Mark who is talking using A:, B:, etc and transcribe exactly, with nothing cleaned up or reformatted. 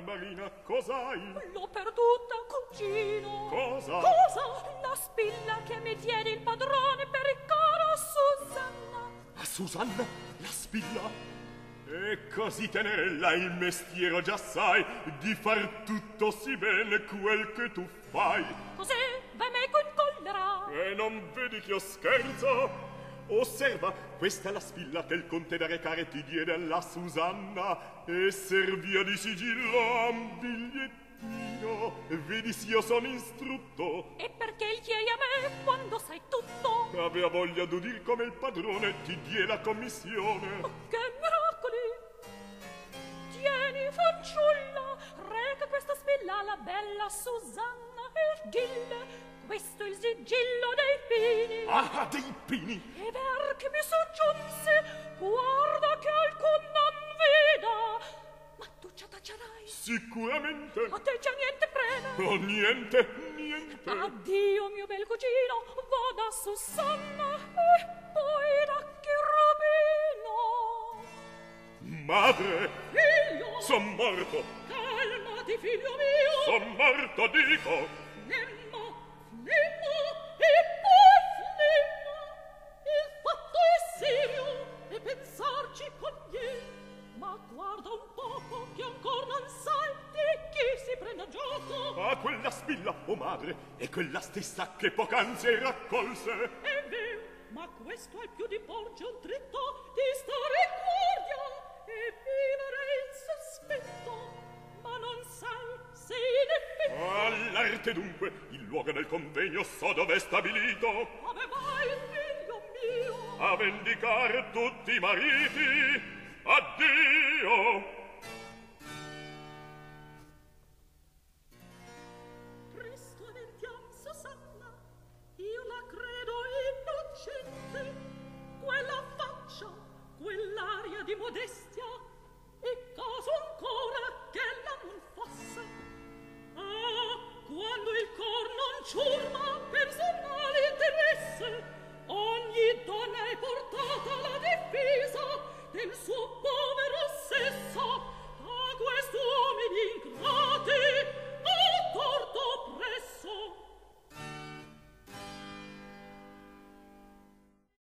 A: Barbarina, cos'hai?
B: L'ho perduta, cugino.
A: Cosa?
B: Cosa? La spilla che mi diede il padrone per il caro Susanna.
A: A Susanna? La spilla? E così tenerella il mestiero già sai, di far tutto sì bene quel che tu fai.
B: Così va meco in collera.
A: E non vedi che io scherzo? Osserva, questa è la spilla che il conte da recare ti diede alla Susanna, e servia di sigillo a un bigliettino. Vedi s'io sono instrutto.
B: E perché il chiedi a me quando sai tutto?
A: Avea voglia d'udir come il padrone ti die la commissione.
B: Oh, che miracoli! Tieni, fanciulla, reca questa spilla alla bella Susanna e dille: questo è il sigillo dei pini.
A: Ah, dei pini!
B: E ver che mi soggiunse, guarda che alcun non veda. Ma tu ci tacerai?
A: Sicuramente.
B: A te già niente preme?
A: Oh, niente, niente.
B: Addio, mio bel cugino, vada a Susanna e poi da Cherubino.
A: Madre!
B: Figlio!
A: Son morto!
B: Calmati, figlio mio!
A: Son morto, dico!
B: Flemma, flemma e poi flemma! Il fatto è serio e pensarci conviene. Ma guarda un poco che ancor non sai di chi si prende a gioco.
A: Ah, quella spilla, oh madre, è quella stessa che poc'anzi raccolse.
B: È vero, ma questo è più di porge un dritto di stare in guardia e vivere in sospetto. Ma non sai se in effetti...
A: All'arte dunque, il luogo del convegno so dove è stabilito.
B: Ave vai, figlio mio!
A: A vendicare tutti i mariti. Addio!
B: Presto avvertiam Susanna, io la credo innocente. Quella faccia, quell'aria di modestia